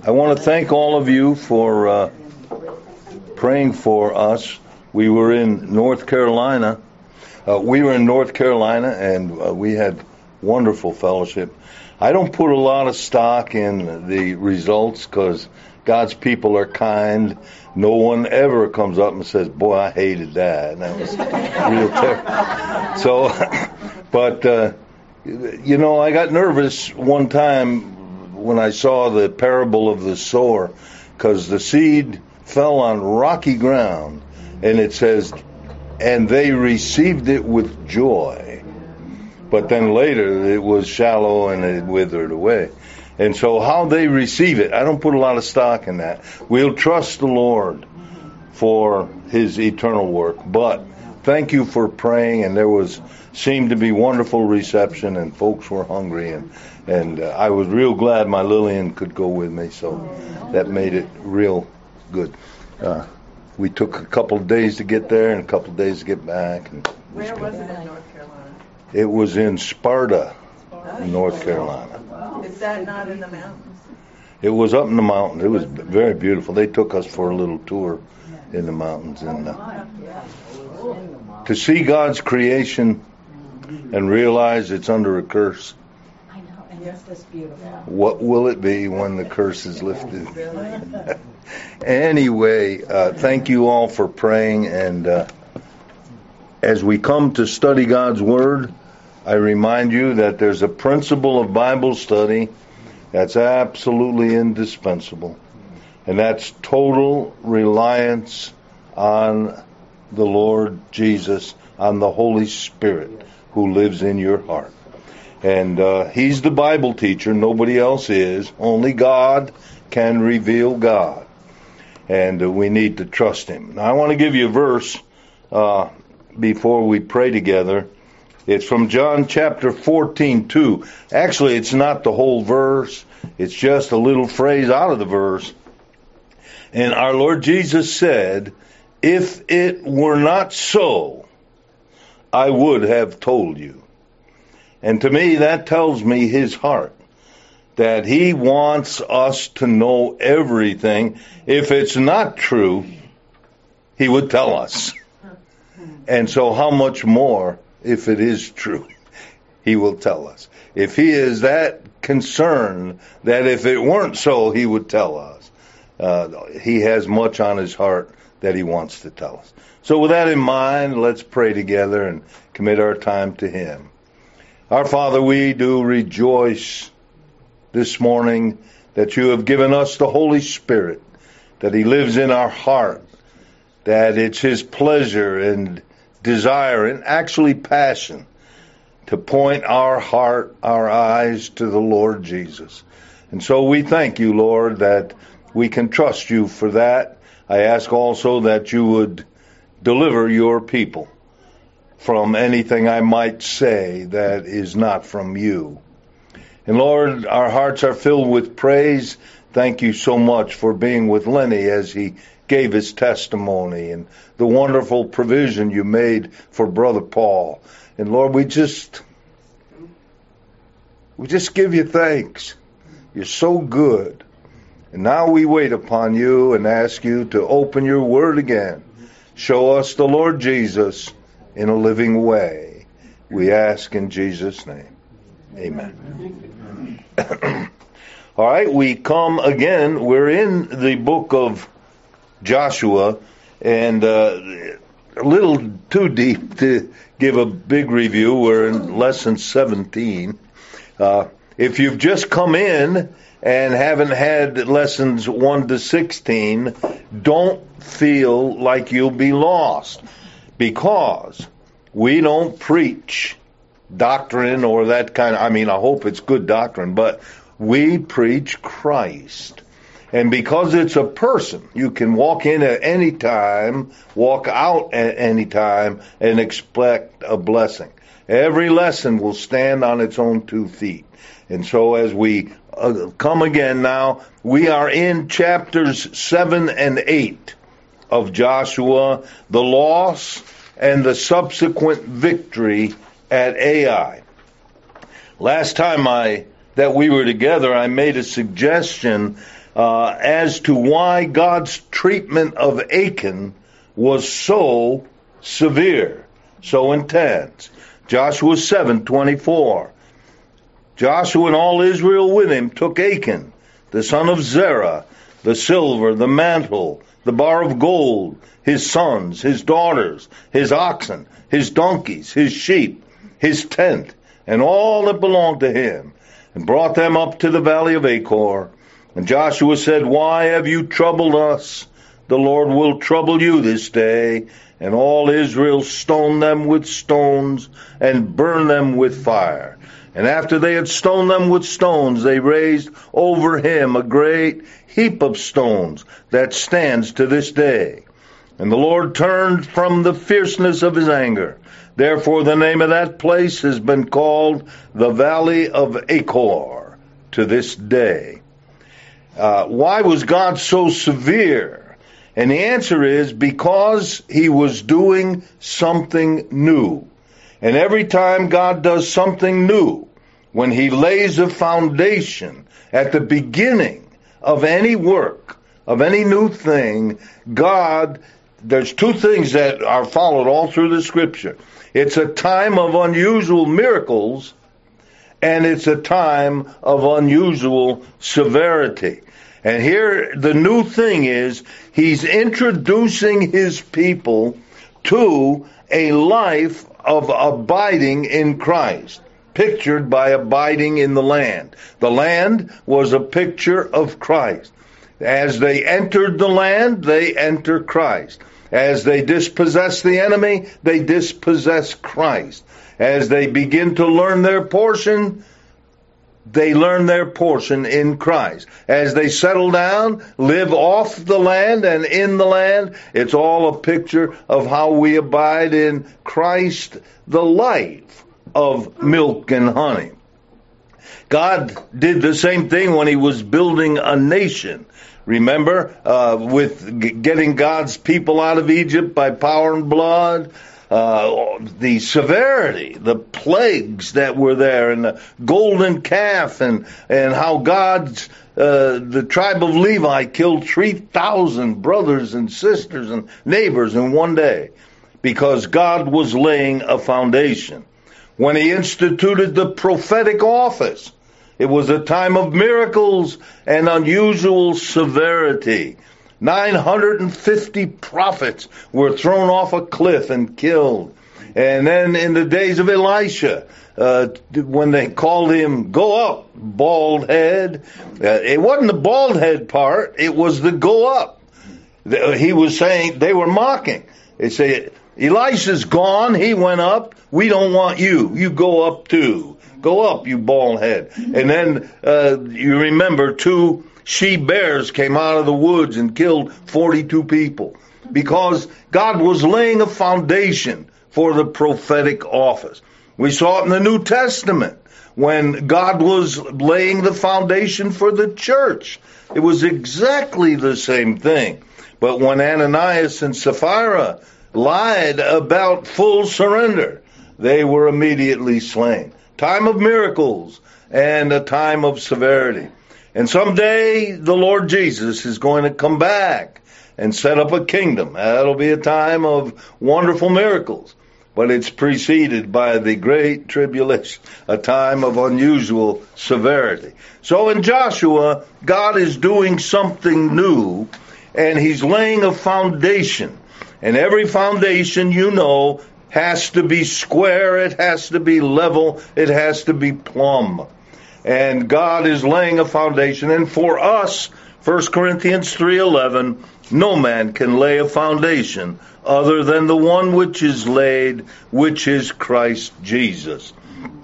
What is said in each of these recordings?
I want to thank all of you for praying for us. We were in North Carolina. And we had wonderful fellowship. I don't put a lot of stock in the results because God's people are kind. No one ever comes up and says, "Boy, I hated that." And that was real terrible. So, but I got nervous one time when I saw the parable of the sower, because the seed fell on rocky ground, and it says, and they received it with joy. But then later it was shallow and it withered away. And so how they receive it, I don't put a lot of stock in that. We'll trust the Lord for His eternal work. But thank you for praying, and seemed to be wonderful reception, and folks were hungry, and I was real glad my Lillian could go with me, so that made it real good. We took a couple of days to get there and a couple of days to get back. Where was it in North Carolina? It was in Sparta, North Carolina. Is that not in the mountains? It was up in the mountains. It was very beautiful. They took us for a little tour in the mountains, and to see God's creation and realize it's under a curse. I know, and yes, that's beautiful. What will it be when the curse is lifted? Anyway, thank you all for praying, and as we come to study God's Word, I remind you that there's a principle of Bible study that's absolutely indispensable, and that's total reliance on the Lord Jesus, on the Holy Spirit who lives in your heart. And He's the Bible teacher. Nobody else is. Only God can reveal God. And we need to trust Him. Now, I want to give you a verse before we pray together. It's from John chapter 14:2. Actually, it's not the whole verse. It's just a little phrase out of the verse. And our Lord Jesus said, "If it were not so, I would have told you." And to me, that tells me His heart, that He wants us to know everything. If it's not true, He would tell us. And so how much more if it is true? He will tell us. If He is that concerned that if it weren't so, He would tell us. He has much on His heart that He wants to tell us. So with that in mind, let's pray together and commit our time to Him. Our Father, we do rejoice this morning that You have given us the Holy Spirit, that He lives in our heart, that it's His pleasure and desire and actually passion to point our heart, our eyes to the Lord Jesus. And so we thank You, Lord, that we can trust You for that. I ask also that You would deliver Your people from anything I might say that is not from You. And Lord, our hearts are filled with praise. Thank You so much for being with Lenny as he gave his testimony, and the wonderful provision You made for Brother Paul. And Lord, we just give You thanks. You're so good. And now we wait upon You and ask You to open Your Word again. Show us the Lord Jesus in a living way. We ask in Jesus' name. Amen. All right, we come again. We're in the book of Joshua, and a little too deep to give a big review. We're in lesson 17. If you've just come in and haven't had lessons 1 to 16, don't feel like you'll be lost, because we don't preach doctrine or that kind of, I hope it's good doctrine, but we preach Christ. And because it's a person, you can walk in at any time, walk out at any time, and expect a blessing. Every lesson will stand on its own 2 feet. And so as we come again now, we are in chapters 7 and 8 of Joshua, the loss and the subsequent victory at Ai. Last time I that we were together, I made a suggestion as to why God's treatment of Achan was so severe, so intense. Joshua 7:24. Joshua and all Israel with him took Achan, the son of Zerah, the silver, the mantle, the bar of gold, his sons, his daughters, his oxen, his donkeys, his sheep, his tent, and all that belonged to him, and brought them up to the valley of Achor. And Joshua said, "Why have you troubled us? The Lord will trouble you this day." And all Israel stoned them with stones and burned them with fire. And after they had stoned them with stones, they raised over him a great heap of stones that stands to this day. And the Lord turned from the fierceness of his anger. Therefore the name of that place has been called the Valley of Achor to this day. Why was God so severe? And the answer is because he was doing something new. And every time God does something new, when he lays a foundation at the beginning of any work, of any new thing, there's two things that are followed all through the scripture. It's a time of unusual miracles, and it's a time of unusual severity. And here the new thing is he's introducing his people to a life of abiding in Christ, pictured by abiding in the land. The land was a picture of Christ. As they entered the land, they enter Christ. As they dispossess the enemy, they dispossess Christ. As they begin to learn their portion, they learn their portion in Christ. As they settle down, live off the land and in the land, it's all a picture of how we abide in Christ, the life of milk and honey. God did the same thing when he was building a nation. Remember, with getting God's people out of Egypt by power and blood, the severity, the plagues that were there, and the golden calf, and how the tribe of Levi killed 3,000 brothers and sisters and neighbors in one day, because God was laying a foundation. When he instituted the prophetic office, it was a time of miracles and unusual severity. 950 prophets were thrown off a cliff and killed. And then in the days of Elisha, when they called him, "Go up, bald head," it wasn't the bald head part, it was the go up. He was saying, they were mocking. They say, "Elisha's gone, he went up, we don't want you, you go up too. Go up, you bald head." And then you remember 2 she-bears came out of the woods and killed 42 people, because God was laying a foundation for the prophetic office. We saw it in the New Testament when God was laying the foundation for the church. It was exactly the same thing. But when Ananias and Sapphira lied about full surrender, they were immediately slain. Time of miracles and a time of severity. And someday the Lord Jesus is going to come back and set up a kingdom. That'll be a time of wonderful miracles. But it's preceded by the great tribulation, a time of unusual severity. So in Joshua, God is doing something new, and he's laying a foundation. And every foundation, has to be square, it has to be level, it has to be plumb. And God is laying a foundation. And for us, 1 Corinthians 3:11, no man can lay a foundation other than the one which is laid, which is Christ Jesus.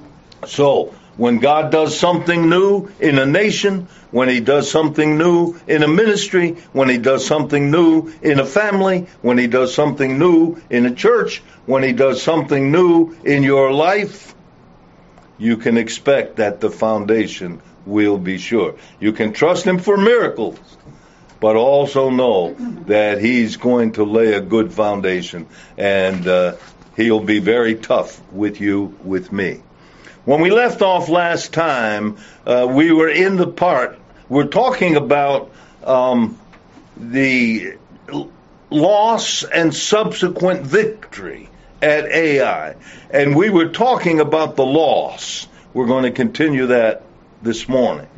So, when God does something new in a nation, when he does something new in a ministry, when he does something new in a family, when he does something new in a church, when he does something new in your life, you can expect that the foundation will be sure. You can trust him for miracles, but also know that he's going to lay a good foundation, and he'll be very tough with you, with me. When we left off last time, we were in the part, we're talking about the loss and subsequent victory at Ai. And we were talking about the loss. We're going to continue that this morning.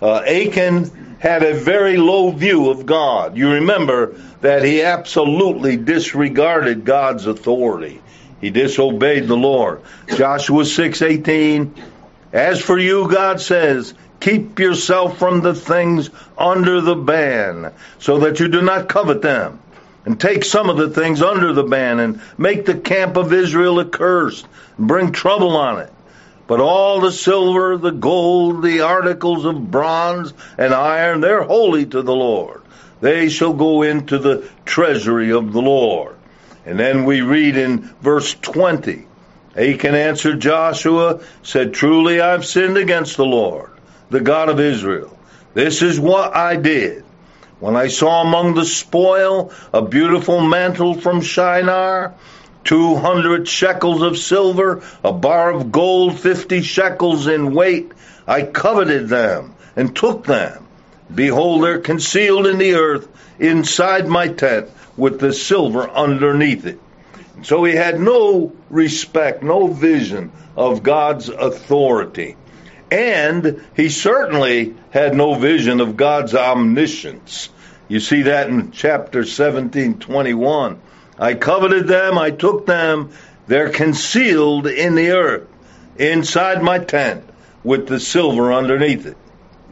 Achan had a very low view of God. You remember that he absolutely disregarded God's authority. He disobeyed the Lord. Joshua 6:18, as for you, God says, keep yourself from the things under the ban, so that you do not covet them. And take some of the things under the ban, and make the camp of Israel accursed, and bring trouble on it. But all the silver, the gold, the articles of bronze and iron, they're holy to the Lord. They shall go into the treasury of the Lord. And then we read in verse 20, Achan answered Joshua, said, truly I've sinned against the Lord, the God of Israel. This is what I did. When I saw among the spoil a beautiful mantle from Shinar, 200 shekels of silver, a bar of gold, 50 shekels in weight, I coveted them and took them. Behold, they're concealed in the earth inside my tent with the silver underneath it. So he had no respect, no vision of God's authority. And he certainly had no vision of God's omniscience. You see that in chapter 17:21. I coveted them, I took them, they're concealed in the earth, inside my tent, with the silver underneath it.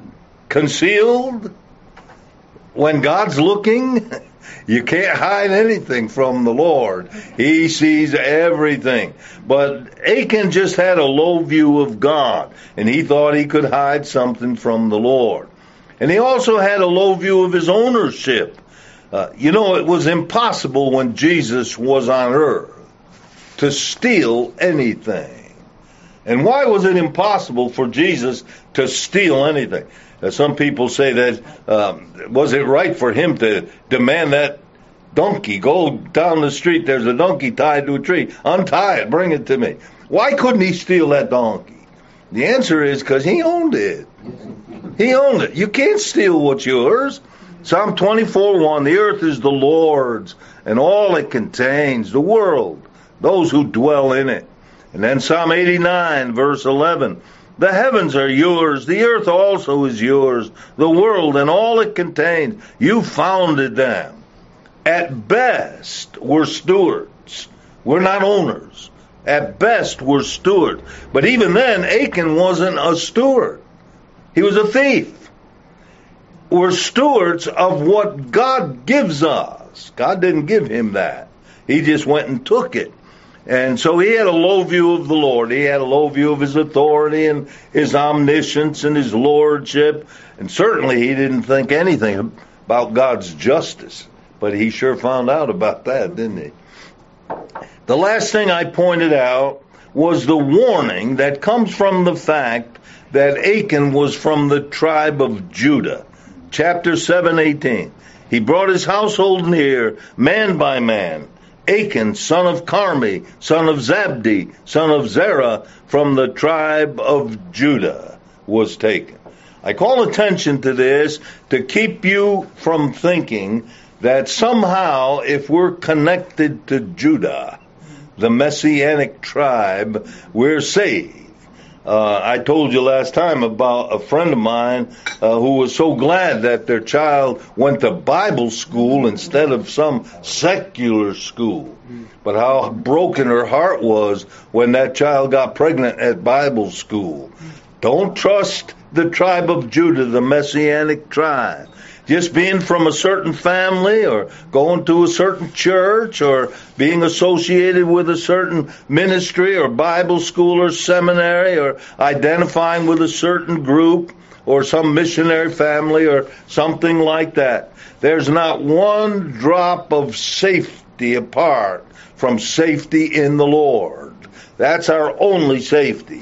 Concealed? When God's looking, you can't hide anything from the Lord. He sees everything. But Achan just had a low view of God, and he thought he could hide something from the Lord. And he also had a low view of his ownership. It was impossible when Jesus was on earth to steal anything. And why was it impossible for Jesus to steal anything? Some people say that, was it right for him to demand that donkey, go down the street, there's a donkey tied to a tree, untie it, bring it to me. Why couldn't he steal that donkey? The answer is because he owned it. He owned it. You can't steal what's yours. Psalm 24:1, the earth is the Lord's, and all it contains, the world, those who dwell in it. And then Psalm 89, verse 11, the heavens are yours, the earth also is yours, the world and all it contains. You founded them. At best, we're stewards. We're not owners. At best, we're stewards. But even then, Achan wasn't a steward. He was a thief. We're stewards of what God gives us. God didn't give him that. He just went and took it. And so he had a low view of the Lord. He had a low view of his authority and his omniscience and his lordship. And certainly he didn't think anything about God's justice. But he sure found out about that, didn't he? The last thing I pointed out was the warning that comes from the fact that Achan was from the tribe of Judah. Chapter 7:18. He brought his household near, man by man. Achan, son of Carmi, son of Zabdi, son of Zerah, from the tribe of Judah, was taken. I call attention to this to keep you from thinking that somehow, if we're connected to Judah, the Messianic tribe, we're saved. I told you last time about a friend of mine who was so glad that their child went to Bible school instead of some secular school. But how broken her heart was when that child got pregnant at Bible school. Don't trust the tribe of Judah, the Messianic tribe. Just being from a certain family or going to a certain church or being associated with a certain ministry or Bible school or seminary or identifying with a certain group or some missionary family or something like that. There's not one drop of safety apart from safety in the Lord. That's our only safety.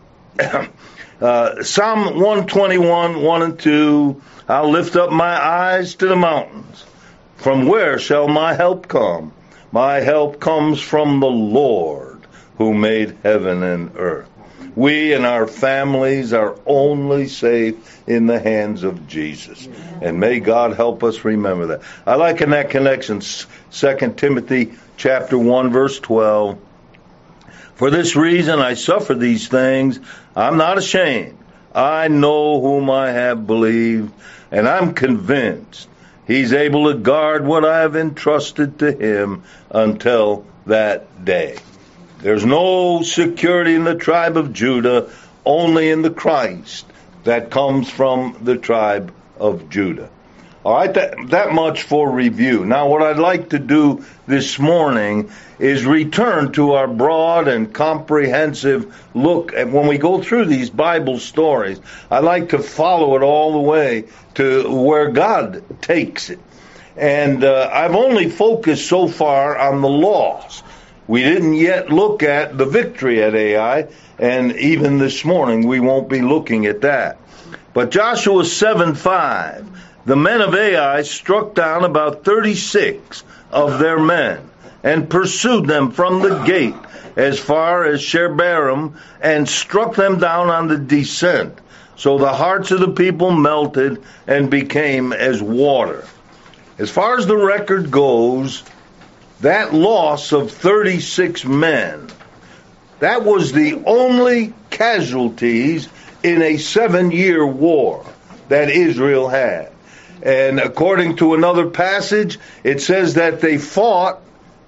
Psalm 121, 1 and 2, I'll lift up my eyes to the mountains. From where shall my help come? My help comes from the Lord who made heaven and earth. We and our families are only safe in the hands of Jesus. And may God help us remember that. I like in that connection 2 Timothy chapter 1 verse 12. For this reason I suffer these things. I'm not ashamed. I know whom I have believed, and I'm convinced He's able to guard what I have entrusted to Him until that day. There's no security in the tribe of Judah, only in the Christ that comes from the tribe of Judah. All right, that much for review. Now, what I'd like to do this morning is return to our broad and comprehensive look at when we go through these Bible stories. I like to follow it all the way to where God takes it. And I've only focused so far on the loss. We didn't yet look at the victory at Ai, and even this morning we won't be looking at that. But Joshua 7:5, the men of Ai struck down about 36 of their men and pursued them from the gate as far as Shebarim and struck them down on the descent. So the hearts of the people melted and became as water. As far as the record goes, that loss of 36 men, that was the only casualties in a 7-year war that Israel had. And according to another passage, it says that they fought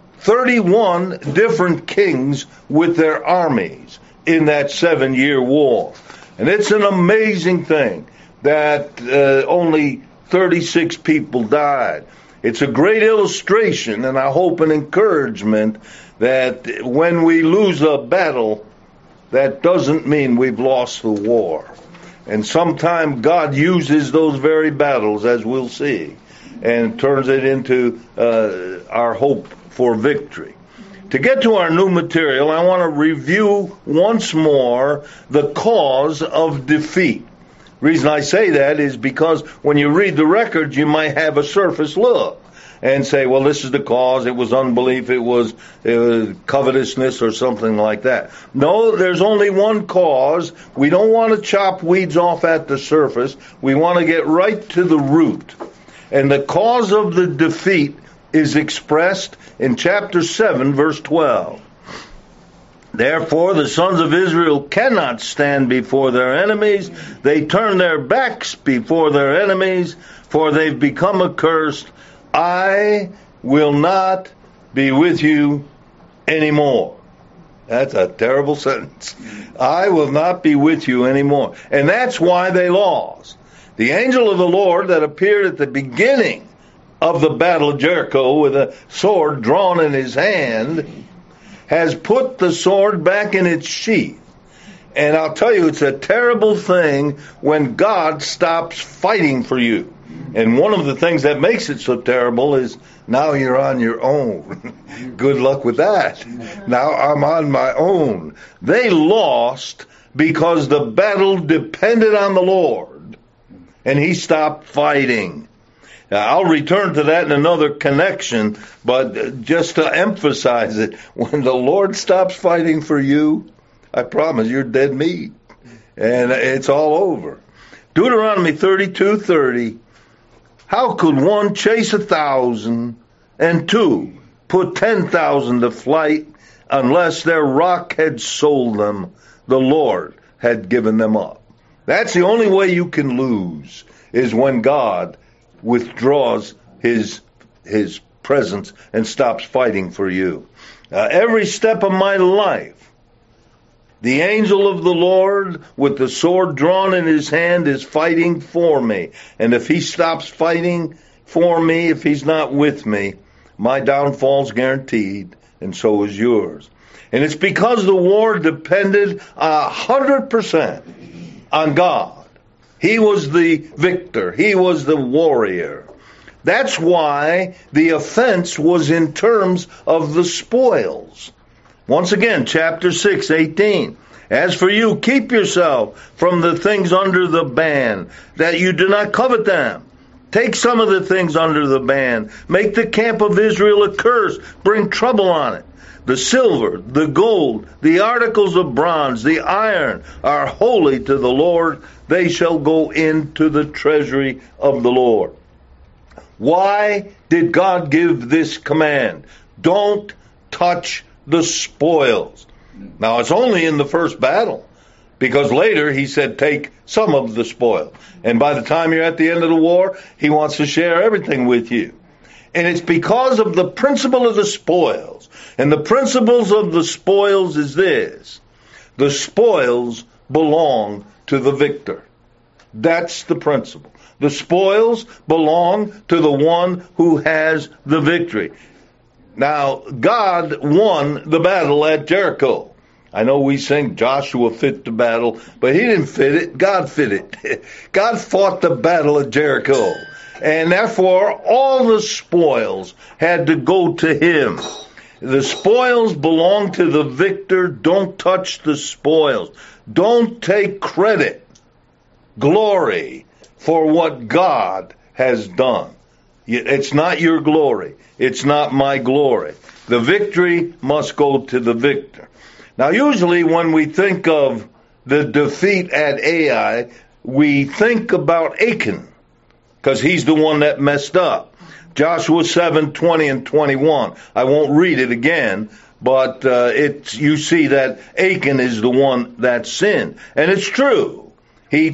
31 different kings with their armies in that 7-year war. And it's an amazing thing that only 36 people died. It's a great illustration, and I hope an encouragement, that when we lose a battle, that doesn't mean we've lost the war. And sometimes God uses those very battles, as we'll see, and turns it into our hope for victory. To get to our new material, I want to review once more the cause of defeat. The reason I say that is because when you read the records, you might have a surface look and say, well, this is the cause. It was unbelief. It was covetousness or something like that. No, there's only one cause. We don't want to chop weeds off at the surface. We want to get right to the root. And the cause of the defeat is expressed in chapter 7, verse 12. Therefore, the sons of Israel cannot stand before their enemies. They turn their backs before their enemies, for they've become accursed. I will not be with you anymore. That's a terrible sentence. I will not be with you anymore. And that's why they lost. The angel of the Lord that appeared at the beginning of the battle of Jericho with a sword drawn in his hand has put the sword back in its sheath. And I'll tell you, it's a terrible thing when God stops fighting for you. And one of the things that makes it so terrible is now you're on your own. Good luck with that. Now I'm on my own. They lost because the battle depended on the Lord, and he stopped fighting. Now, I'll return to that in another connection, but just to emphasize it, when the Lord stops fighting for you, I promise you're dead meat, and it's all over. Deuteronomy 32:30. How could one chase 1,000 and two put 10,000 to flight unless their rock had sold them, the Lord had given them up? That's the only way you can lose, is when God withdraws his presence and stops fighting for you. Every step of my life, the angel of the Lord with the sword drawn in his hand is fighting for me. And if he stops fighting for me, if he's not with me, my downfall's guaranteed, and so is yours. And it's because the war depended 100% on God. He was the victor. He was the warrior. That's why the offense was in terms of the spoils. Once again, chapter 6:18. As for you, keep yourself from the things under the ban, that you do not covet them. Take some of the things under the ban. Make the camp of Israel a curse. Bring trouble on it. The silver, the gold, the articles of bronze, the iron are holy to the Lord. They shall go into the treasury of the Lord. Why did God give this command? Don't touch the spoils. Now, it's only in the first battle, because later he said, take some of the spoil. And by the time you're at the end of the war, he wants to share everything with you. And it's because of the principle of the spoils. And the principles of the spoils is this: the spoils belong to the victor. That's the principle. The spoils belong to the one who has the victory. Now, God won the battle at Jericho. I know we sing Joshua fit the battle, but he didn't fit it. God fit it. God fought the battle at Jericho. And therefore, all the spoils had to go to him. The spoils belong to the victor. Don't touch the spoils. Don't take credit, glory, for what God has done. It's not your glory. It's not my glory. The victory must go to the victor. Now, usually when we think of the defeat at Ai, we think about Achan, because he's the one that messed up. Joshua 7:20 and 21. I won't read it again, but you see that Achan is the one that sinned. And it's true. He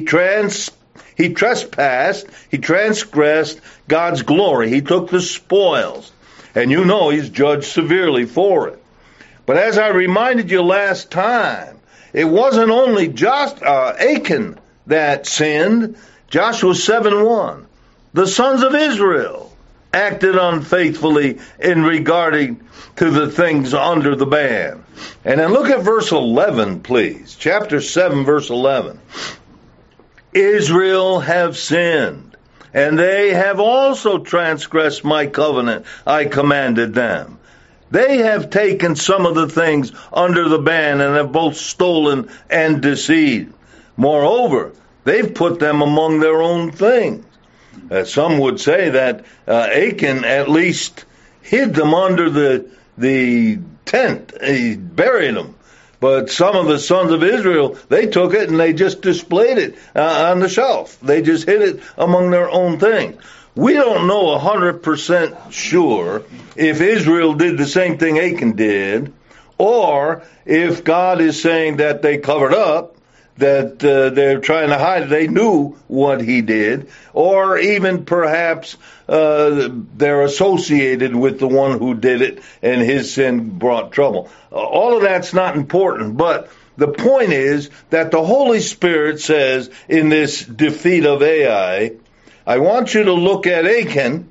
trespassed, he transgressed God's glory. He took the spoils. And you know he's judged severely for it. But as I reminded you last time, it wasn't only Achan that sinned. Joshua 7:1. The sons of Israel acted unfaithfully in regarding to the things under the ban. And then look at verse 11, please. Chapter 7, verse 11. Israel have sinned, and they have also transgressed my covenant I commanded them. They have taken some of the things under the ban and have both stolen and deceived. Moreover, they've put them among their own things. Some would say that Achan at least hid them under the tent. He buried them. But some of the sons of Israel, they took it and they just displayed it on the shelf. They just hid it among their own things. We don't know 100% sure if Israel did the same thing Achan did, or if God is saying that they covered up, that they're trying to hide it. They knew what he did, or even perhaps they're associated with the one who did it and his sin brought trouble. All of that's not important, but the point is that the Holy Spirit says in this defeat of Ai, I want you to look at Achan,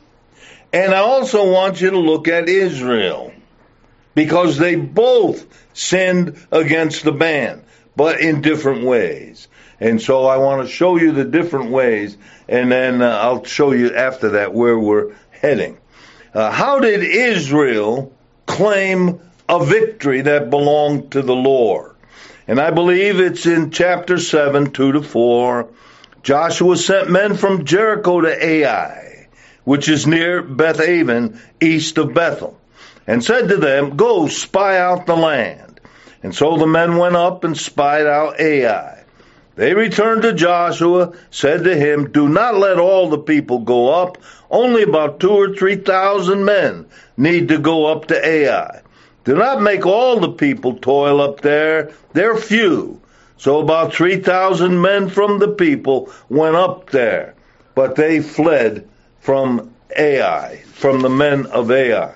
and I also want you to look at Israel, because they both sinned against the ban, but in different ways. And so I want to show you the different ways, and then I'll show you after that where we're heading. How did Israel claim a victory that belonged to the Lord? And I believe it's in chapter 7, 2-4. Joshua sent men from Jericho to Ai, which is near Bethaven, east of Bethel, and said to them, go spy out the land. And so the men went up and spied out Ai. They returned to Joshua, said to him, do not let all the people go up. Only about 2,000 or 3,000 men need to go up to Ai. Do not make all the people toil up there. They're few. So about 3,000 men from the people went up there, but they fled from Ai, from the men of Ai.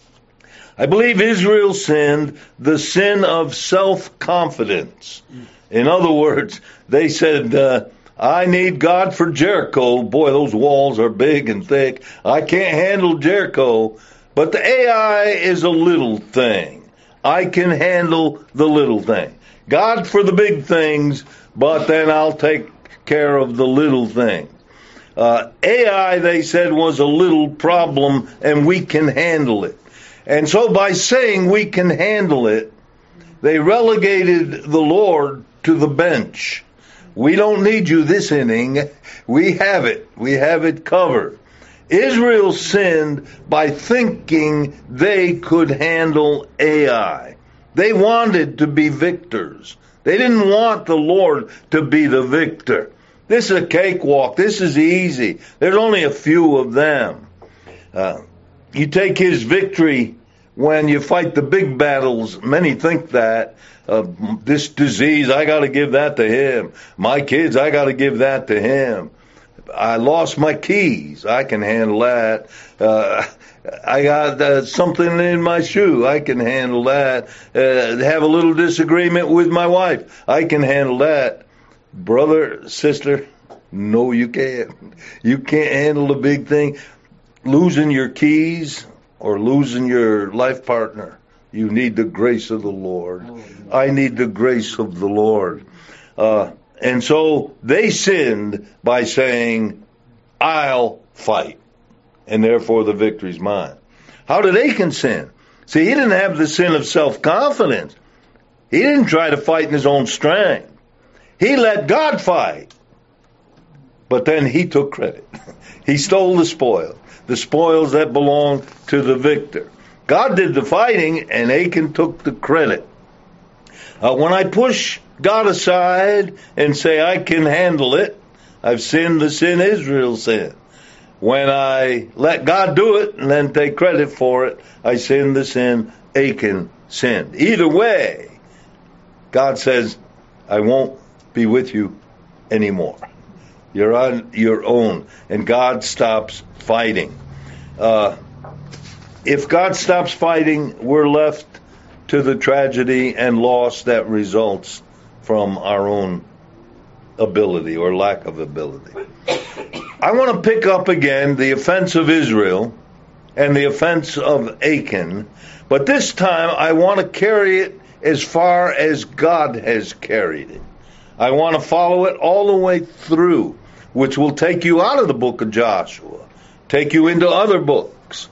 I believe Israel sinned the sin of self-confidence. In other words, they said, I need God for Jericho. Boy, those walls are big and thick. I can't handle Jericho. But the Ai is a little thing. I can handle the little thing. God for the big things, but then I'll take care of the little things. Ai, they said, was a little problem, and we can handle it. And so by saying we can handle it, they relegated the Lord to the bench. We don't need you this inning. We have it. We have it covered. Israel sinned by thinking they could handle Ai. They wanted to be victors. They didn't want the Lord to be the victor. This is a cakewalk. This is easy. There's only a few of them. You take his victory when you fight the big battles. Many think that. This disease, I got to give that to him. My kids, I got to give that to him. I lost my keys. I can handle that. I got something in my shoe. I can handle that. Have a little disagreement with my wife. I can handle that. Brother, sister, no, you can't. You can't handle the big thing. Losing your keys or losing your life partner. You need the grace of the Lord. I need the grace of the Lord. And so they sinned by saying, I'll fight, and therefore the victory's mine. How did Achan sin? See, he didn't have the sin of self-confidence. He didn't try to fight in his own strength. He let God fight. But then he took credit. He stole the spoils that belong to the victor. God did the fighting, and Achan took the credit. When I push God aside and say I can handle it, I've sinned the sin Israel sinned. When I let God do it and then take credit for it, I sin the sin Achan sinned. Either way, God says, I won't be with you anymore. You're on your own. And God stops fighting. If God stops fighting, we're left to the tragedy and loss that results from our own ability or lack of ability. I want to pick up again the offense of Israel and the offense of Achan, but this time I want to carry it as far as God has carried it. I want to follow it all the way through, which will take you out of the book of Joshua, take you into other books.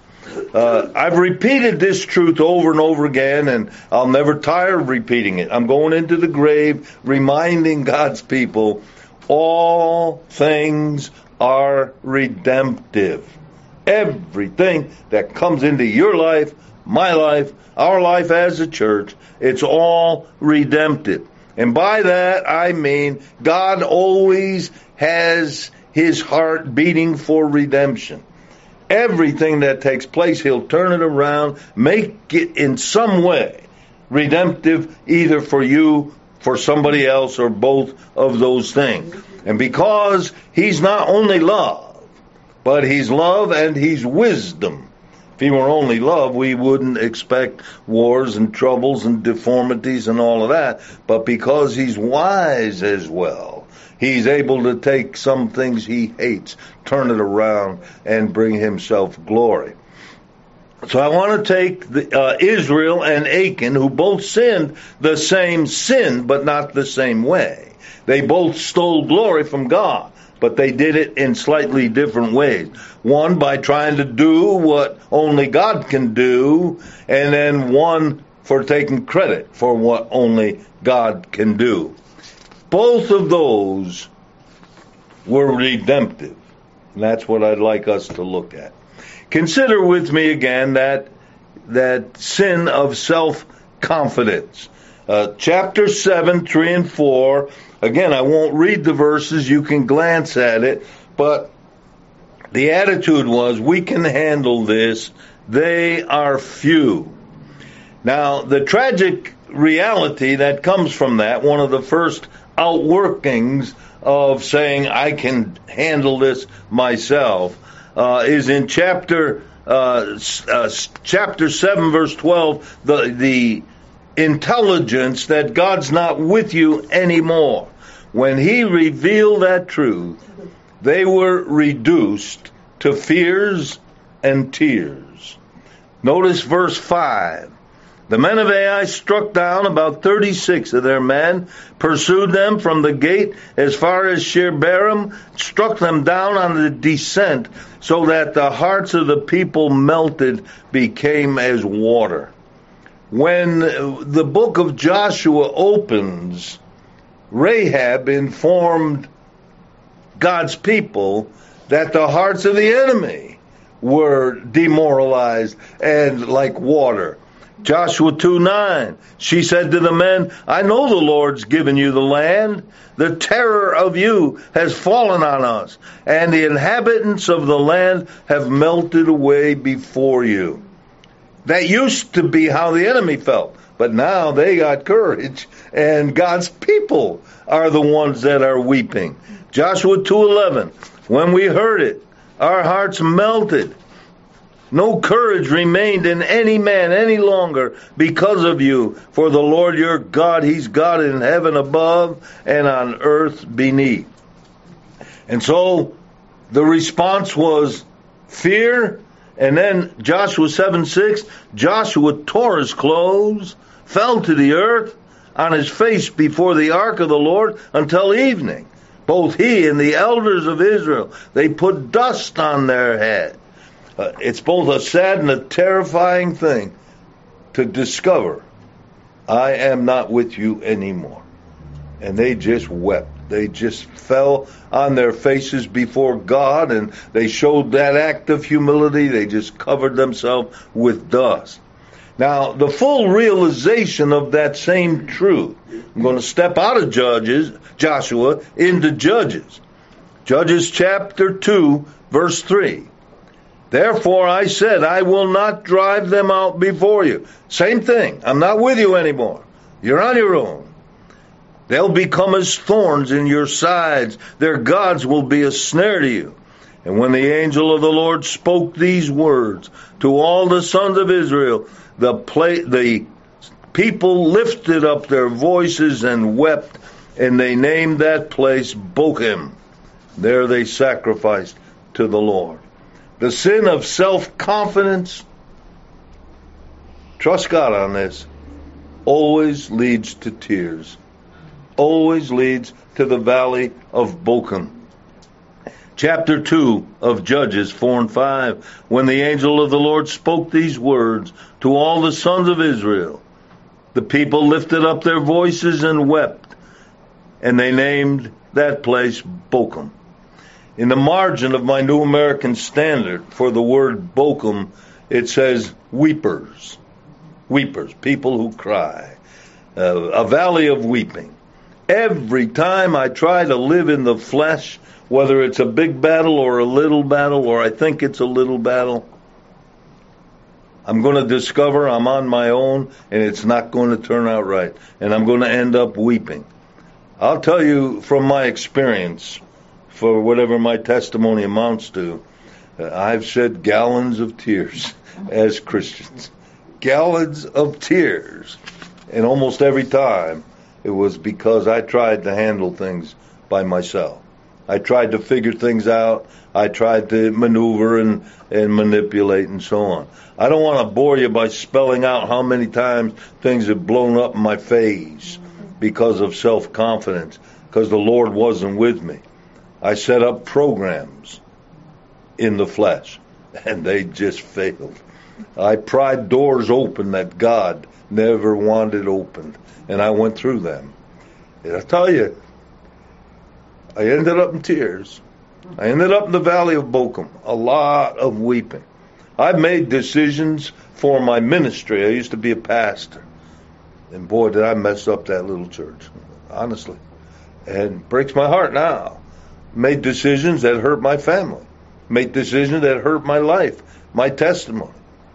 I've repeated this truth over and over again, and I'll never tire of repeating it. I'm going into the grave reminding God's people, all things are redemptive. Everything that comes into your life, my life, our life as a church, it's all redemptive. And by that I mean God always has his heart beating for redemption. Everything that takes place, he'll turn it around, make it in some way redemptive, either for you, for somebody else, or both of those things. And because he's not only love, but he's love and he's wisdom. If he were only love, we wouldn't expect wars and troubles and deformities and all of that. But because he's wise as well, he's able to take some things he hates, turn it around, and bring himself glory. So I want to take Israel and Achan, who both sinned the same sin, but not the same way. They both stole glory from God, but they did it in slightly different ways. One by trying to do what only God can do, and then one for taking credit for what only God can do. Both of those were redemptive. And that's what I'd like us to look at. Consider with me again that sin of self-confidence. Chapter 7, 3 and 4. Again, I won't read the verses. You can glance at it. But the attitude was, we can handle this. They are few. Now, the tragic reality that comes from that, one of the first outworkings of saying I can handle this myself, is in chapter 7 verse 12, the intelligence that God's not with you anymore. When he revealed that truth, they were reduced to fears and tears. Notice verse 5. The men of Ai struck down about 36 of their men, pursued them from the gate as far as Shebarim, struck them down on the descent, so that the hearts of the people melted, became as water. When the book of Joshua opens, Rahab informed God's people that the hearts of the enemy were demoralized and like water. Joshua 2:9, she said to the men, I know the Lord's given you the land. The terror of you has fallen on us, and the inhabitants of the land have melted away before you. That used to be how the enemy felt, but now they got courage, and God's people are the ones that are weeping. Joshua 2:11, when we heard it, our hearts melted. No courage remained in any man any longer because of you. For the Lord your God, He's God in heaven above and on earth beneath. And so the response was fear. And then Joshua 7:6, Joshua tore his clothes, fell to the earth on his face before the ark of the Lord until evening. Both he and the elders of Israel, they put dust on their head. It's both a sad and a terrifying thing to discover, I am not with you anymore. And they just wept. They just fell on their faces before God, and they showed that act of humility. They just covered themselves with dust. Now, the full realization of that same truth, I'm going to step out of Joshua, into Judges. Judges chapter 2, verse 3. Therefore I said, I will not drive them out before you. Same thing. I'm not with you anymore. You're on your own. They'll become as thorns in your sides. Their gods will be a snare to you. And when the angel of the Lord spoke these words to all the sons of Israel, the people lifted up their voices and wept, and they named that place Bochim. There they sacrificed to the Lord. The sin of self-confidence, trust God on this, always leads to tears. Always leads to the valley of Bochim. Chapter 2 of Judges 4 and 5. When the angel of the Lord spoke these words to all the sons of Israel, the people lifted up their voices and wept, and they named that place Bochim. In the margin of my New American Standard for the word Bochim, it says weepers. Weepers, people who cry. A valley of weeping. Every time I try to live in the flesh, whether it's a big battle or a little battle, or I think it's a little battle, I'm going to discover I'm on my own and it's not going to turn out right. And I'm going to end up weeping. I'll tell you from my experience, for whatever my testimony amounts to, I've shed gallons of tears as Christians. Gallons of tears. And almost every time it was because I tried to handle things by myself. I tried to figure things out. I tried to maneuver and manipulate and so on. I don't want to bore you by spelling out how many times things have blown up in my face because of self-confidence, because the Lord wasn't with me. I set up programs in the flesh, and they just failed. I pried doors open that God never wanted opened, and I went through them. And I tell you, I ended up in tears. I ended up in the valley of Bochim, a lot of weeping. I've made decisions for my ministry. I used to be a pastor, and boy, did I mess up that little church, honestly. And it breaks my heart now. Made decisions that hurt my family. Made decisions that hurt my life, my testimony.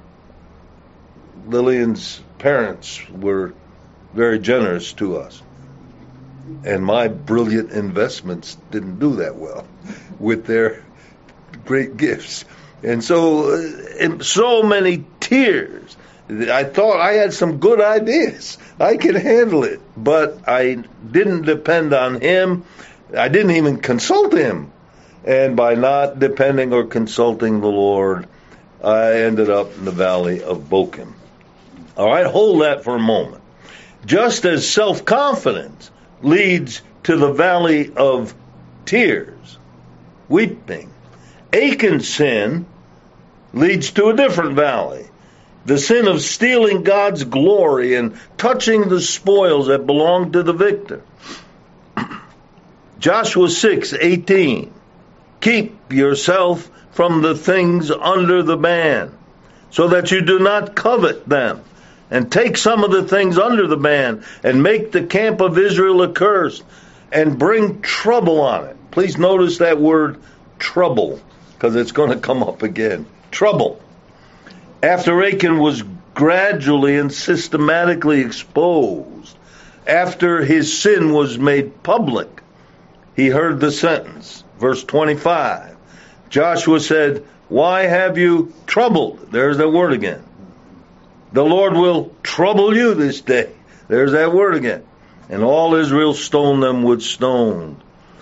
Lillian's parents were very generous to us. And my brilliant investments didn't do that well with their great gifts. And so many tears. I thought I had some good ideas. I could handle it. But I didn't depend on him. I didn't even consult him. And by not depending or consulting the Lord, I ended up in the valley of Bochim. All right, hold that for a moment. Just as self-confidence leads to the valley of tears, weeping, Achan's sin leads to a different valley. The sin of stealing God's glory and touching the spoils that belong to the victor. Joshua 6:18. Keep yourself from the things under the ban, so that you do not covet them, and take some of the things under the ban, and make the camp of Israel accursed, and bring trouble on it. Please notice that word trouble, because it's going to come up again. Trouble. After Achan was gradually and systematically exposed, after his sin was made public, he heard the sentence. Verse 25. Joshua said, why have you troubled? There's that word again. The Lord will trouble you this day. There's that word again. And all Israel stoned them with stones.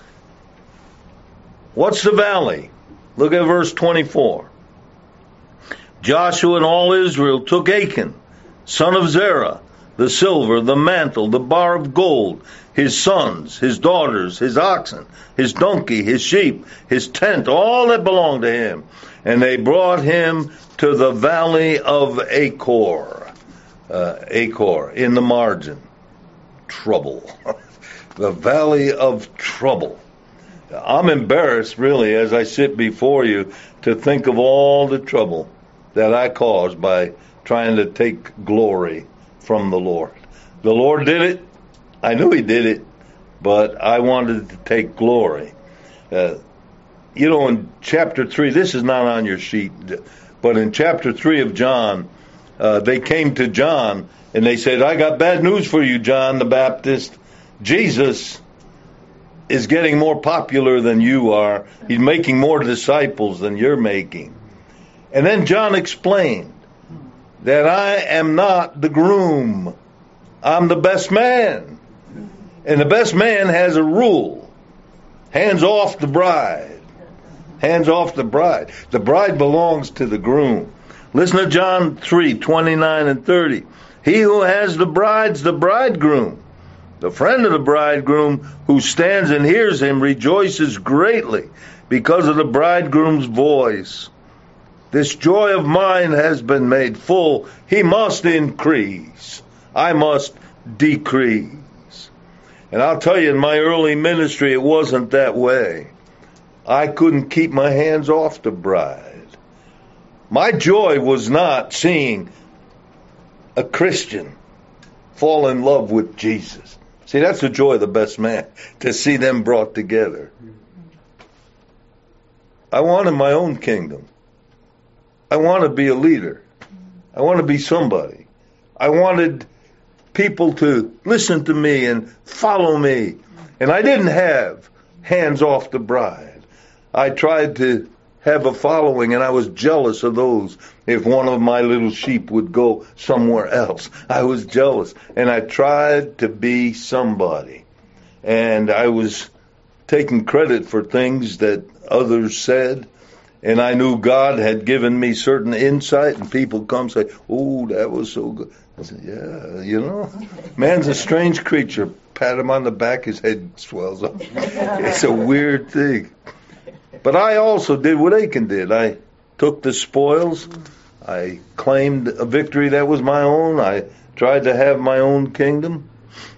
What's the valley? Look at verse 24. Joshua and all Israel took Achan, son of Zerah, the silver, the mantle, the bar of gold, his sons, his daughters, his oxen, his donkey, his sheep, his tent, all that belonged to him. And they brought him to the valley of Achor. Achor, in the margin. Trouble. The valley of trouble. I'm embarrassed, really, as I sit before you, to think of all the trouble that I caused by trying to take glory from the Lord. The Lord did it. I knew He did it, but I wanted to take glory. In chapter 3, this is not on your sheet, but in chapter 3 of John, they came to John and they said, I got bad news for you, John the Baptist. Jesus is getting more popular than you are. He's making more disciples than you're making. And then John explained that I am not the groom. I'm the best man. And the best man has a rule. Hands off the bride. Hands off the bride. The bride belongs to the groom. Listen to John 3:29 and 30. He who has the bride's the bridegroom. The friend of the bridegroom who stands and hears him rejoices greatly because of the bridegroom's voice. This joy of mine has been made full. He must increase. I must decrease. And I'll tell you, in my early ministry, it wasn't that way. I couldn't keep my hands off the bride. My joy was not seeing a Christian fall in love with Jesus. See, that's the joy of the best man, to see them brought together. I wanted my own kingdom. I want to be a leader. I want to be somebody. I wanted people to listen to me and follow me. And I didn't have hands off the bride. I tried to have a following, and I was jealous of those. If one of my little sheep would go somewhere else, I was jealous. And I tried to be somebody. And I was taking credit for things that others said. And I knew God had given me certain insight, and people come say, oh, that was so good. I said, yeah, man's a strange creature. Pat him on the back, his head swells up. It's a weird thing. But I also did what Achan did. I took the spoils. I claimed a victory that was my own. I tried to have my own kingdom.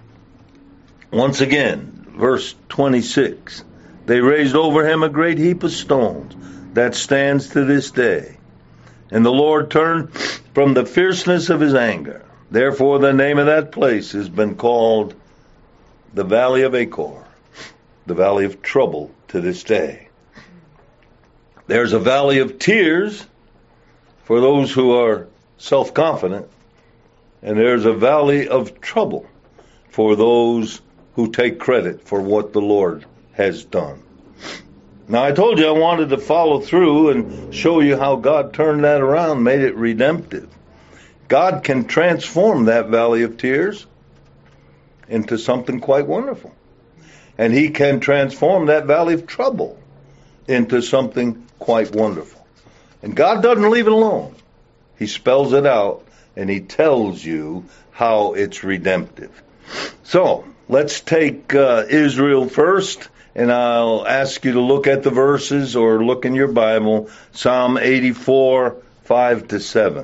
Once again, verse 26, they raised over him a great heap of stones that stands to this day. And the Lord turned from the fierceness of his anger. Therefore the name of that place has been called the Valley of Achor, the Valley of Trouble to this day. There's a valley of tears for those who are self-confident, and there's a valley of trouble for those who take credit for what the Lord has done. Now, I told you I wanted to follow through and show you how God turned that around, made it redemptive. God can transform that valley of tears into something quite wonderful. And He can transform that valley of trouble into something quite wonderful. And God doesn't leave it alone. He spells it out, and He tells you how it's redemptive. So, let's take Israel first. And I'll ask you to look at the verses or look in your Bible, Psalm 84, 5-7.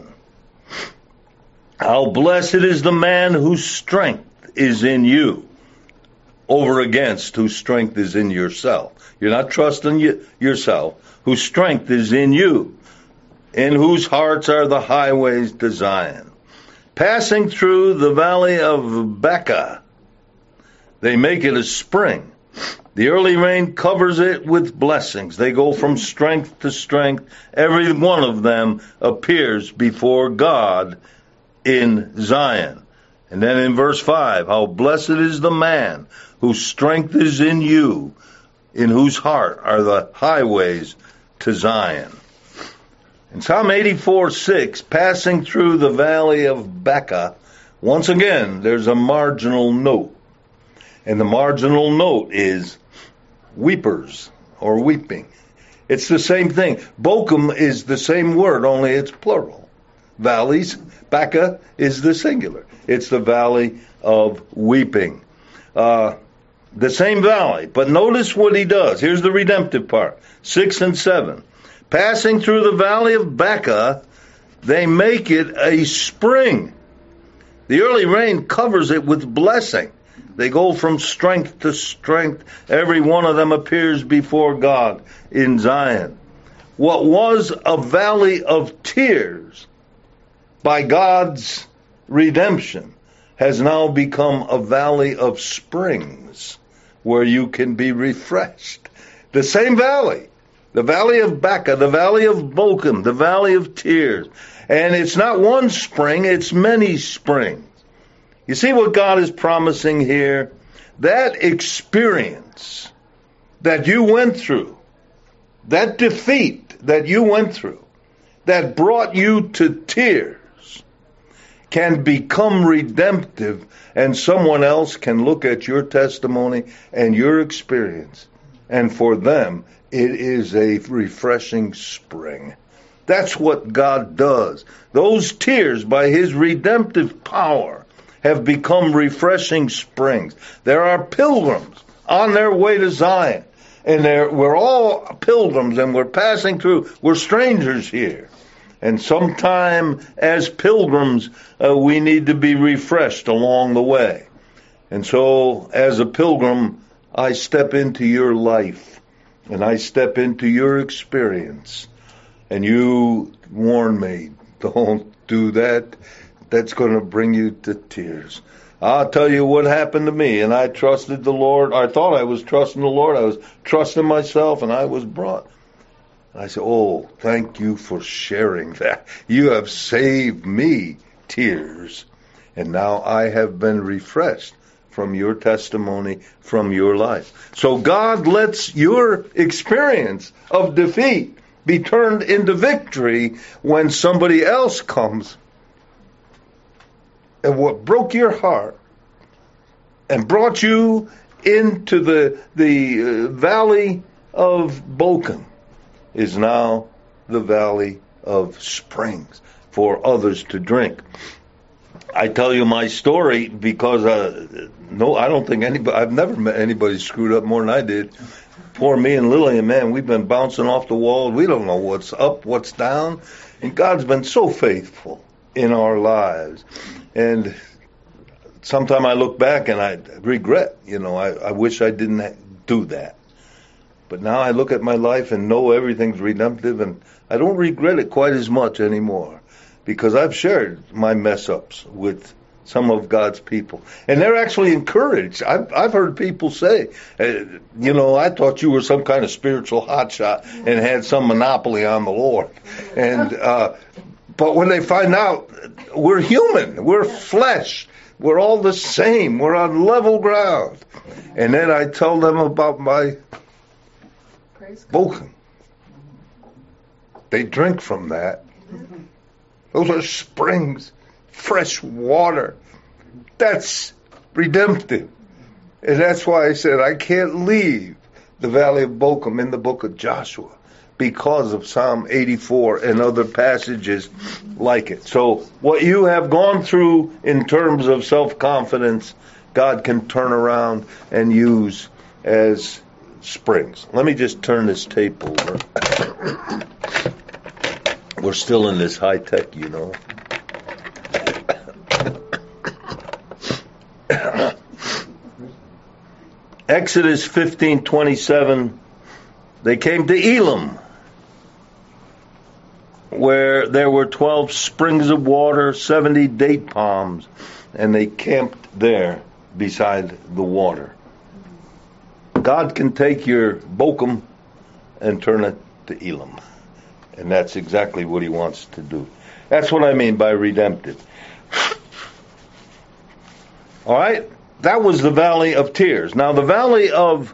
How blessed is the man whose strength is in you. over against whose strength is in yourself. You're not trusting yourself, whose strength is in you, in whose hearts are the highways to Zion. Passing through the valley of Baca, they make it a spring. The early rain covers it with blessings. They go from strength to strength. Every one of them appears before God in Zion. And then in verse 5, how blessed is the man whose strength is in you, in whose heart are the highways to Zion. In Psalm 84:6, passing through the valley of Baca, once again, there's a marginal note. And the marginal note is weepers or weeping. It's the same thing. Bochum is the same word, only it's plural. Valleys, Baca is the singular. It's the valley of weeping. The same valley. But notice what he does. Here's the redemptive part. 6 and 7. Passing through the valley of Baca, they make it a spring. The early rain covers it with blessing. They go from strength to strength. Every one of them appears before God in Zion. What was a valley of tears by God's redemption has now become a valley of springs where you can be refreshed. The same valley, the valley of Baca, the valley of Bochum, the valley of tears. And it's not one spring, it's many springs. You see what God is promising here? That experience that you went through, that defeat that you went through, that brought you to tears, can become redemptive, and someone else can look at your testimony and your experience, and for them, it is a refreshing spring. That's what God does. Those tears, by His redemptive power, have become refreshing springs. There are pilgrims on their way to Zion, and we're all pilgrims, and we're passing through. We're strangers here. And sometime as pilgrims, we need to be refreshed along the way. And so, as a pilgrim, I step into your life, and I step into your experience. And you warn me, don't do that. That's going to bring you to tears. I'll tell you what happened to me, and I trusted the Lord. I thought I was trusting the Lord. I was trusting myself, and I was brought. I said, oh, thank you for sharing that. You have saved me tears. And now I have been refreshed from your testimony, from your life. So God lets your experience of defeat be turned into victory when somebody else comes. And what broke your heart and brought you into the valley of Bochum is now the valley of springs for others to drink. I tell you my story because I don't think I've never met anybody screwed up more than I did. Poor me and Lillian, man, we've been bouncing off the walls. We don't know what's up, what's down. And God's been so faithful in our lives. And sometimes I look back and I regret, I wish I didn't do that. But now I look at my life and know everything's redemptive, and I don't regret it quite as much anymore because I've shared my mess-ups with some of God's people. And they're actually encouraged. I've heard people say, I thought you were some kind of spiritual hotshot and had some monopoly on the Lord. And but when they find out we're human, we're flesh, we're all the same, we're on level ground. And then I tell them about my Bochum. They drink from that. Those are springs, fresh water. That's redemptive. And that's why I said I can't leave the valley of Bochum in the book of Joshua because of Psalm 84 and other passages like it. So what you have gone through in terms of self-confidence, God can turn around and use as springs. Let me just turn this tape over. We're still in this high tech, Exodus 15:27, they came to Elim, where there were 12 springs of water, 70 date palms, and they camped there beside the water. God can take your Bochum and turn it to Elim. And that's exactly what he wants to do. That's what I mean by redemptive. All right? That was the Valley of Tears. Now, the Valley of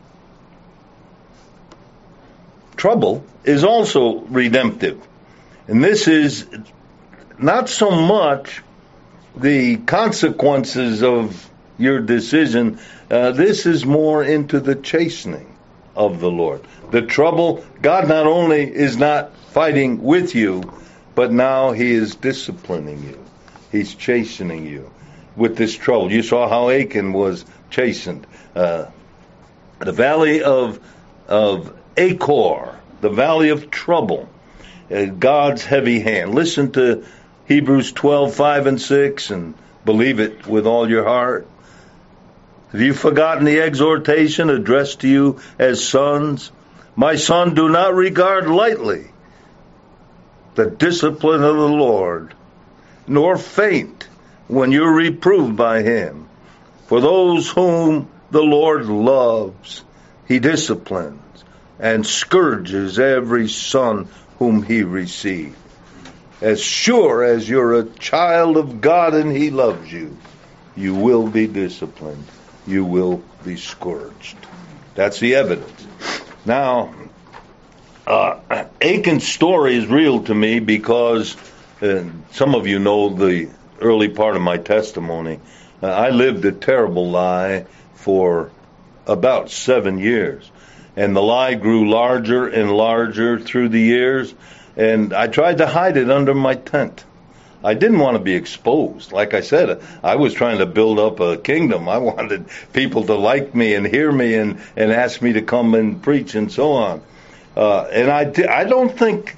Trouble is also redemptive. And this is not so much the consequences of your decision. This is more into the chastening of the Lord. The trouble, God not only is not fighting with you, but now he is disciplining you. He's chastening you with this trouble. You saw how Achan was chastened. The valley of Achor, the valley of trouble, God's heavy hand. Listen to Hebrews 12:5 and 6, and believe it with all your heart. Have you forgotten the exhortation addressed to you as sons? My son, do not regard lightly the discipline of the Lord, nor faint when you're reproved by him. For those whom the Lord loves, he disciplines and scourges every son whom he receives. As sure as you're a child of God and he loves you, you will be disciplined. You will be scourged. That's the evidence. Now, Achan's story is real to me because some of you know the early part of my testimony. I lived a terrible lie for about 7 years. And the lie grew larger and larger through the years. And I tried to hide it under my tent. I didn't want to be exposed. Like I said, I was trying to build up a kingdom. I wanted people to like me and hear me and ask me to come and preach and so on. And I don't think,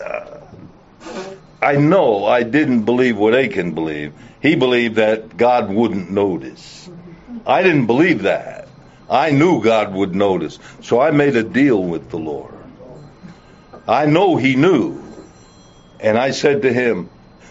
I know I didn't believe what Achan believed. He believed that God wouldn't notice. I didn't believe that. I knew God would notice. So I made a deal with the Lord. I know he knew. And I said to him,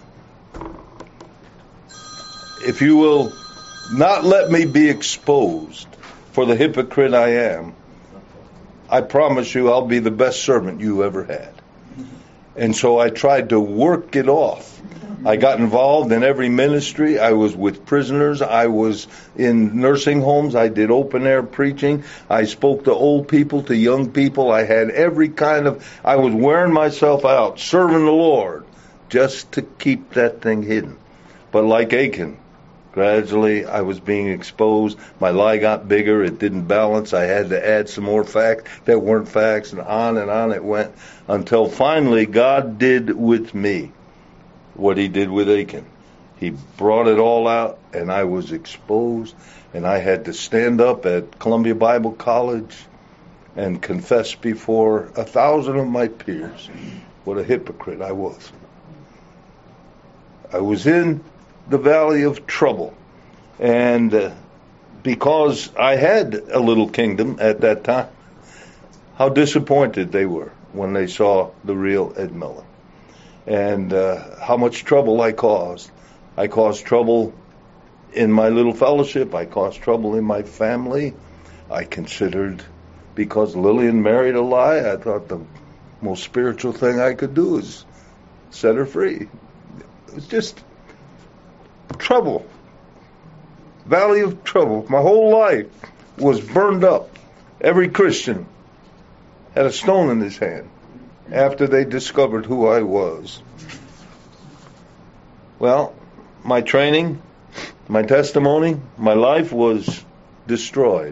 if you will not let me be exposed for the hypocrite I am, I promise you I'll be the best servant you ever had. And so I tried to work it off. I got involved in every ministry. I was with prisoners. I was in nursing homes. I did open air preaching. I spoke to old people, to young people. I had every kind of, I was wearing myself out, serving the Lord, just to keep that thing hidden. But like Achan, gradually I was being exposed. My lie got bigger. It didn't balance. I had to add some more facts that weren't facts, and on it went, until finally God did with me what he did with Achan. He brought it all out, and I was exposed, and I had to stand up at Columbia Bible College and confess before 1,000 of my peers what a hypocrite I was. I was in the valley of trouble, and because I had a little kingdom at that time, how disappointed they were when they saw the real Ed Miller. And how much trouble I caused. I caused trouble in my little fellowship. I caused trouble in my family. I considered, because Lillian married a lie, I thought the most spiritual thing I could do is set her free. It was just trouble. Valley of trouble. My whole life was burned up. Every Christian had a stone in his hand after they discovered who I was. Well, my training, my testimony, my life was destroyed.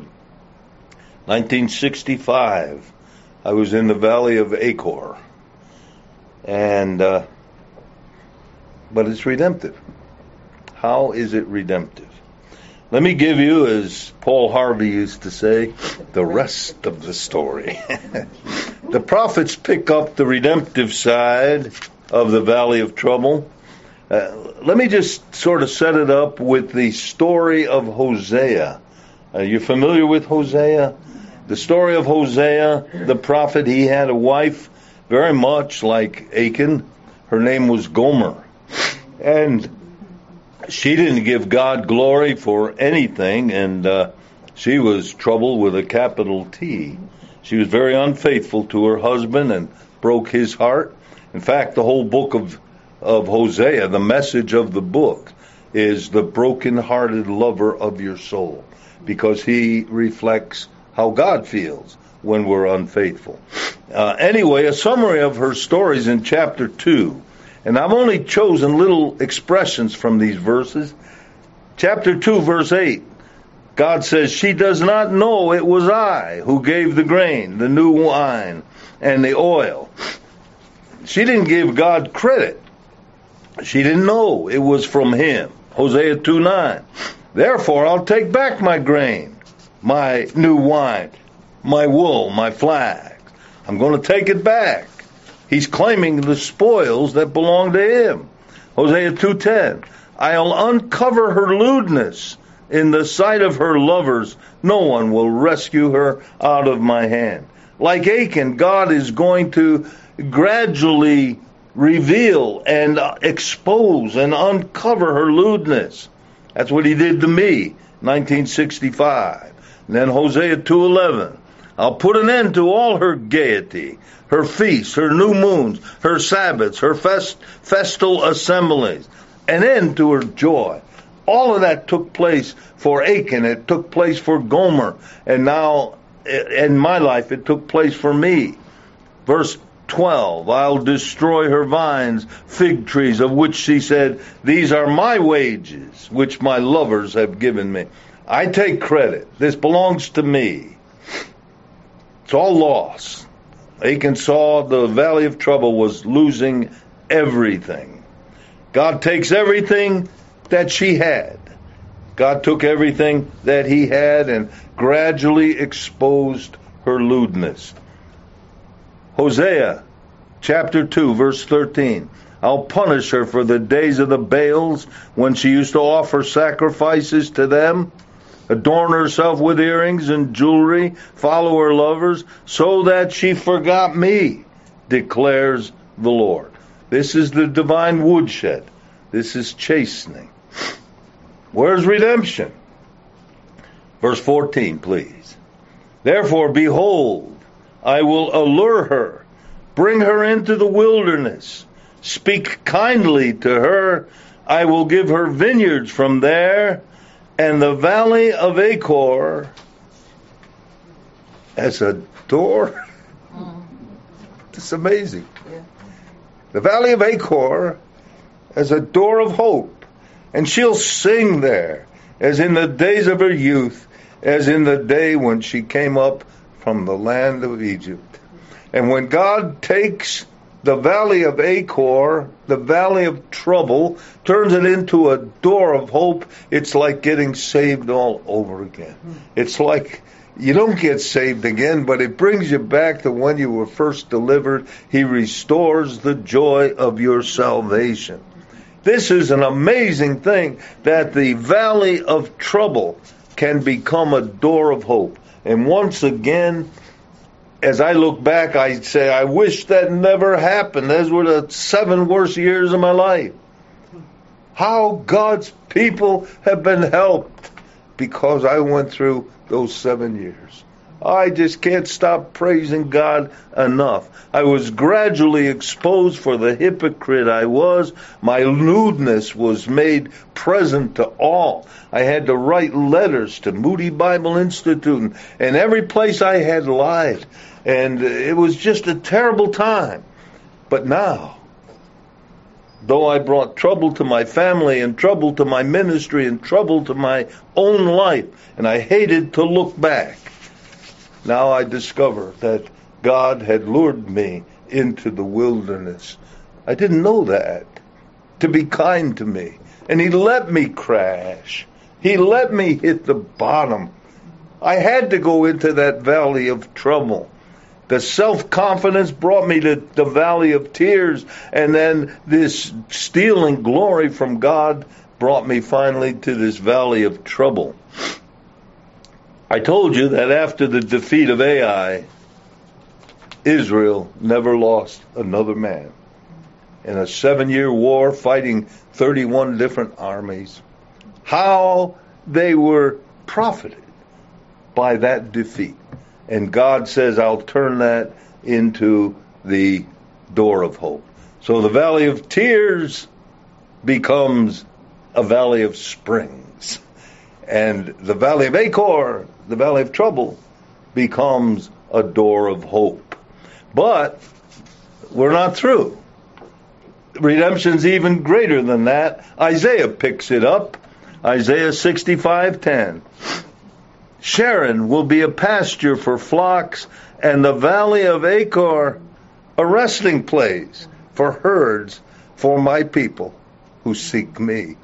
1965, I was in the valley of Achor. And, but it's redemptive. How is it redemptive? Let me give you, as Paul Harvey used to say, the rest of the story. The prophets pick up the redemptive side of the valley of trouble. Let me just sort of set it up with the story of Hosea. You're familiar with Hosea? The story of Hosea, the prophet, he had a wife very much like Achan. Her name was Gomer. And she didn't give God glory for anything, and she was trouble with a capital T. She was very unfaithful to her husband and broke his heart. In fact, the whole book of Hosea, the message of the book, is the broken-hearted lover of your soul, because he reflects how God feels when we're unfaithful. Anyway, a summary of her stories in chapter 2. And I've only chosen little expressions from these verses. Chapter 2, verse 8. God says, she does not know it was I who gave the grain, the new wine, and the oil. She didn't give God credit. She didn't know it was from him. Hosea 2:9. Therefore, I'll take back my grain, my new wine, my wool, my flax. I'm going to take it back. He's claiming the spoils that belong to him. Hosea 2:10. I'll uncover her lewdness in the sight of her lovers. No one will rescue her out of my hand. Like Achan, God is going to gradually reveal and expose and uncover her lewdness. That's what he did to me, 1965. And then Hosea 2:11. I'll put an end to all her gaiety, her feasts, her new moons, her Sabbaths, her festal assemblies, an end to her joy. All of that took place for Achan. It took place for Gomer. And now, in my life, it took place for me. Verse 12, I'll destroy her vines, fig trees, of which she said, these are my wages, which my lovers have given me. I take credit. This belongs to me. It's all loss. Achan saw the valley of trouble was losing everything. God takes everything that she had. God took everything that he had and gradually exposed her lewdness. Hosea chapter 2, verse 13. I'll punish her for the days of the Baals, when she used to offer sacrifices to them, adorn herself with earrings and jewelry, follow her lovers, so that she forgot me, declares the Lord. This is the divine woodshed. This is chastening. Where's redemption? Verse 14, please. Therefore, behold, I will allure her, bring her into the wilderness, speak kindly to her. I will give her vineyards from there, and the valley of Achor as a door. It's amazing. The valley of Achor as a door of hope. And she'll sing there, as in the days of her youth, as in the day when she came up from the land of Egypt. And when God takes the valley of Achor, the valley of trouble, turns it into a door of hope, it's like getting saved all over again. It's like you don't get saved again, but it brings you back to when you were first delivered. He restores the joy of your salvation. This is an amazing thing, that the valley of trouble can become a door of hope. And once again, as I look back, I say, I wish that never happened. Those were the 7 worst years of my life. How God's people have been helped because I went through those 7 years. I just can't stop praising God enough. I was gradually exposed for the hypocrite I was. My lewdness was made present to all. I had to write letters to Moody Bible Institute and every place I had lied. And it was just a terrible time. But now, though I brought trouble to my family and trouble to my ministry and trouble to my own life, and I hated to look back, now I discover that God had lured me into the wilderness. I didn't know that, to be kind to me. And he let me crash. He let me hit the bottom. I had to go into that valley of trouble. The self-confidence brought me to the valley of tears, and then this stealing glory from God brought me finally to this valley of trouble. I told you that after the defeat of Ai, Israel never lost another man. In a 7-year war fighting 31 different armies, how they were profited by that defeat. And God says, I'll turn that into the door of hope. So the valley of tears becomes a valley of springs. And the valley of Achor, the valley of trouble, becomes a door of hope. But we're not through. Redemption's even greater than that. Isaiah picks it up. Isaiah 65:10. Sharon will be a pasture for flocks, and the valley of Achor a resting place for herds for my people who seek me.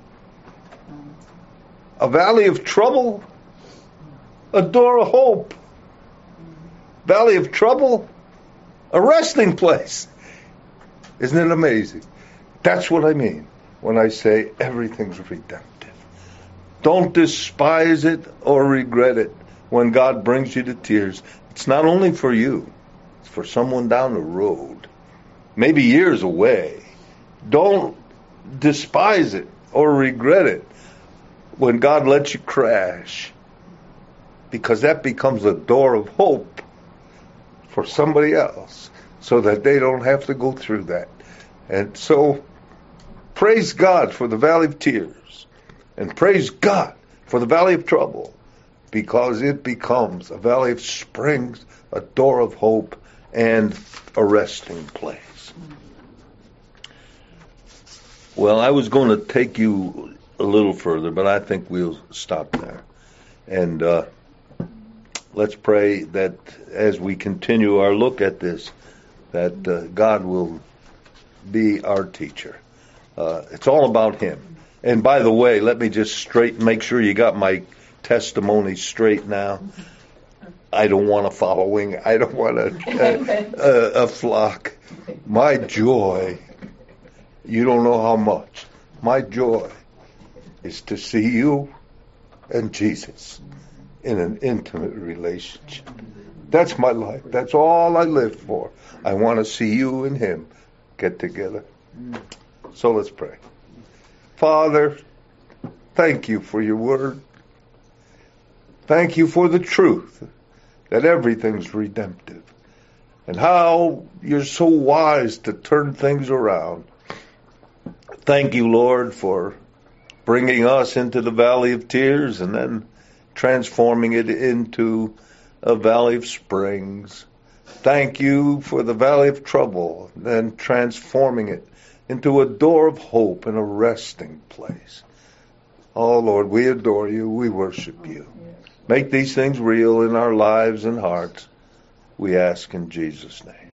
A valley of trouble, a door of hope. Valley of trouble, a resting place. Isn't it amazing? That's what I mean when I say everything's redemptive. Don't despise it or regret it when God brings you to tears. It's not only for you, it's for someone down the road, maybe years away. Don't despise it or regret it when God lets you crash, because that becomes a door of hope for somebody else so that they don't have to go through that. And so praise God for the valley of tears and praise God for the valley of trouble, because it becomes a valley of springs, a door of hope, and a resting place. Well, I was going to take you a little further, but I think we'll stop there. And let's pray that as we continue our look at this, that God will be our teacher. It's all about Him. And by the way, let me just make sure you got my testimony straight now. I don't want a following. I don't want a flock. My joy, you don't know how much. My joy is to see you and Jesus in an intimate relationship. That's my life. That's all I live for. I want to see you and Him get together. So let's pray. Father, thank you for your word. Thank you for the truth that everything's redemptive, and how you're so wise to turn things around. Thank you, Lord, for bringing us into the valley of tears and then transforming it into a valley of springs. Thank you for the valley of trouble, then transforming it into a door of hope and a resting place. Oh, Lord, we adore you. We worship you. Make these things real in our lives and hearts. We ask in Jesus' name.